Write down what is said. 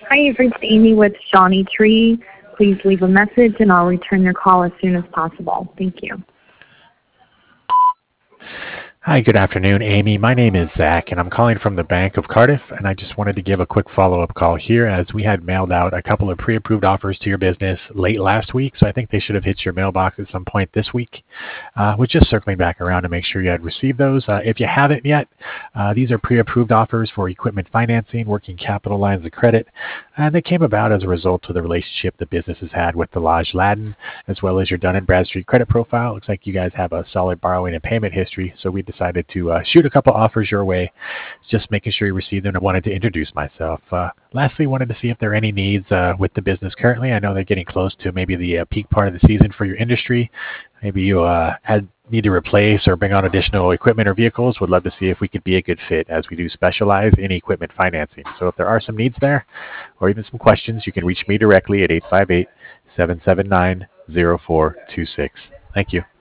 Hi, you've reached Amy with Shawnee Tree. Please leave a message and I'll return your call as soon as possible. Thank you. Hi, good afternoon, Amy. My name is Zach, and I'm calling from the Bank of Cardiff, and I just wanted to give a quick follow-up call here as we had mailed out a couple of pre-approved offers to your business late last week, so I think they should have hit your mailbox at some point this week. We're just circling back around to make sure you had received those. If you haven't yet, these are pre-approved offers for equipment financing, working capital lines of credit, and they came about as a result of the relationship the business has had with the Lodge Latin, as well as your Dun & Bradstreet credit profile. Looks like you guys have a solid borrowing and payment history, so we decided to shoot a couple offers your way, just making sure you received them. I wanted to introduce myself. Lastly, wanted to see if there are any needs with the business currently. I know they're getting close to maybe the peak part of the season for your industry. Maybe you need to replace or bring on additional equipment or vehicles. Would love to see if we could be a good fit, as we do specialize in equipment financing. So if there are some needs there or even some questions, you can reach me directly at 858-779-0426. Thank you.